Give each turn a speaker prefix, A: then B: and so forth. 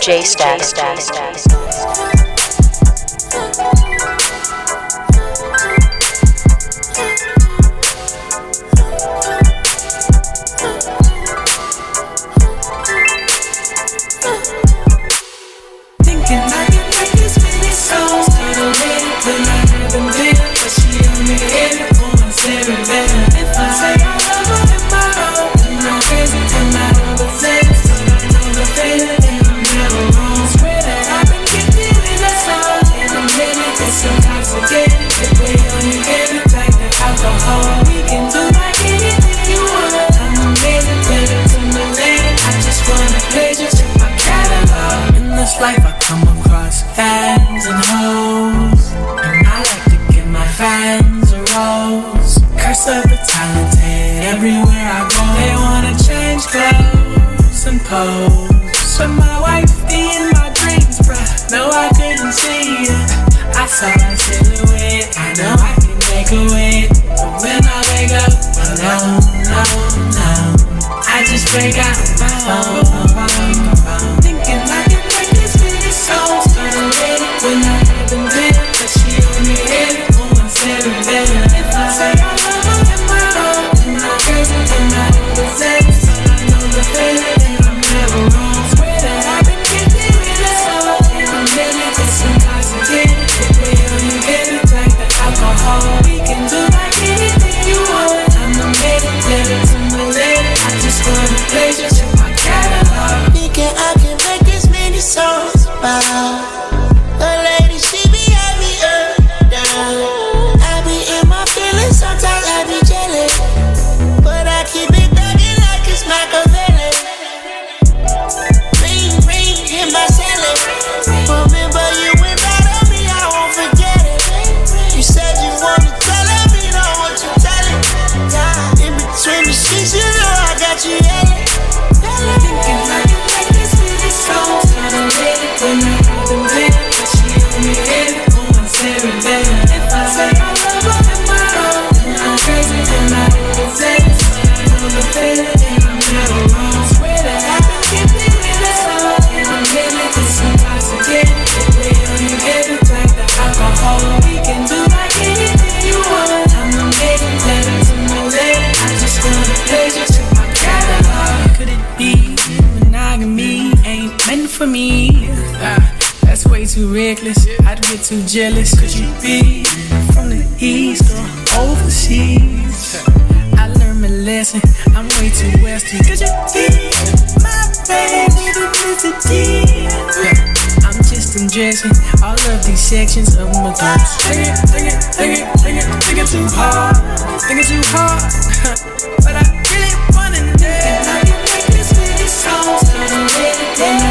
A: DJ Static.
B: Life I come across fans and hoes, and I like to give my fans a rose. Curse of the talented, everywhere I go they wanna change clothes and pose. But my wife in my dreams, bruh, no I couldn't see it. I saw a silhouette, I know I can make a wit. But when I wake up alone, no, I just break out my phone, thinking I can songs gonna let it when I haven't been, but she only hit it on my seven better. If I say I love her in my own, in my crazy, in my overseas, I know the feeling and I'm never wrong. Swear that I've been getting with it, so and I'm really just intoxicated. The way you get it like the alcohol, we can do like anything you want. I'm a lady, let it to my lady. I just wanna pleasure, check my catalog.
C: Thinking I can make this many songs. The lady, she be at me up, down. I be in my feelings, sometimes I be jealous, but I keep it thuggin' like it's Machiavelli. Ring, ring, hit my celly. Remember you went out on me, I won't forget it. You said you wanna tell me, know what you telling. In between the sheets, you know I got you yelling.
B: Thinking I can make this many songs. When I haven't been, but she only hit it on my seven better. If I say I love her in my own, and I'm crazy and I overtake, I know the feeling and I'm never wrong. Swear that I've been keeping it up, and I'm really just intoxicated. The way you get it like the alcohol, we can do like anything you want. I'm a lady, let it to my lady. I just wanna pleasure, check my catalog. Could it be monogamy ain't meant for me? That's way too reckless, I'd get too jealous. Could you be from the east or overseas? I learned my lesson, I'm way too western. Could you be my baby, Mr. D? I'm just undressing all of these sections of my thoughts. Thinking too hard, but I really wanna know. I can make this many songs, but I'm ready.